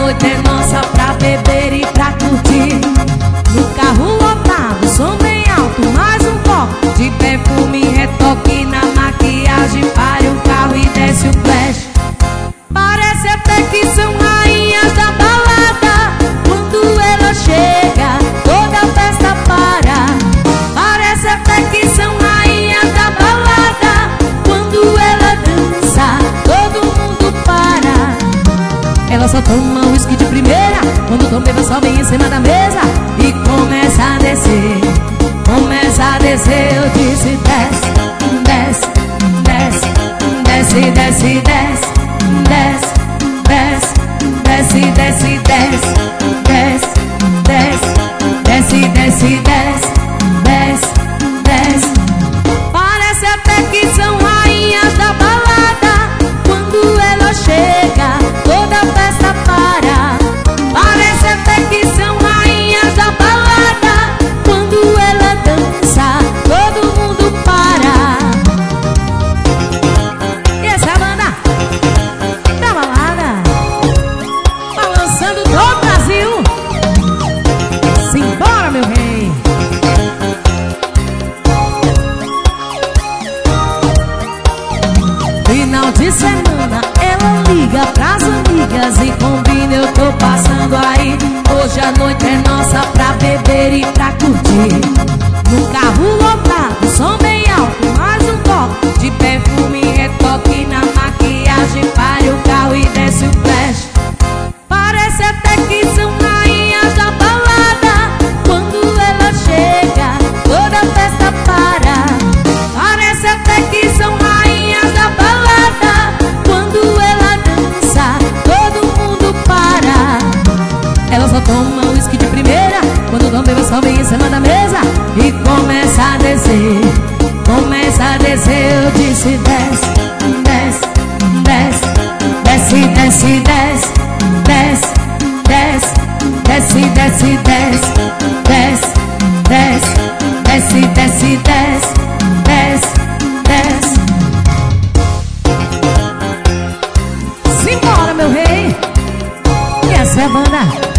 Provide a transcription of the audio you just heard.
noite é nossa pra beber e pra curtir. No carro lotado, som bem alto, mais um copo de perfume, retoque na maquiagem. Pare o carro e desce o flash. Parece até que são rainhas da balada. Quando ela chega, toda a festa para. Parece até que são rainhas da balada. Quando ela dança, todo mundo para. Ela só toma uísque de primeira. Quando toma, beba só vem em cima da mesa e começa a descer. Começa a descer, eu disse desce, desce, desce, desce, desce, desce. Desce, desce, desce, desce, desce, desce, desce, desce, desce, desce, desce. Parece até que são rainhas da balada. Quando ela chega, toda a festa para. Parece até que são rainhas da balada. Quando ela dança, todo mundo para. E essa é a banda da balada, balançando todo o Brasil. Simbora, meu rei. Final de semana ela liga pras amigas e combina, eu tô passando aí. Hoje a noite é nossa pra beber e pra curtir. No carro lotado, som bem alto, mais um copo de perfume, retoque na maquiagem. Pare o carro e desce o flash. Parece até que são rainhas da balada. Quando ela chega, toda a festa para. Parece até que são rainhas da balada. Quando ela dança, todo mundo para. Ela só toma uísque de primeira. Quando toma, beba só vem em cima da mesa e começa a descer. Começa a descer, eu disse desce, desce, desce, desce, desce, desce, desce, desce, desce, desce, desce, desce, desce, desce, desce, desce, desce. Simbora, meu rei. E essa é a banda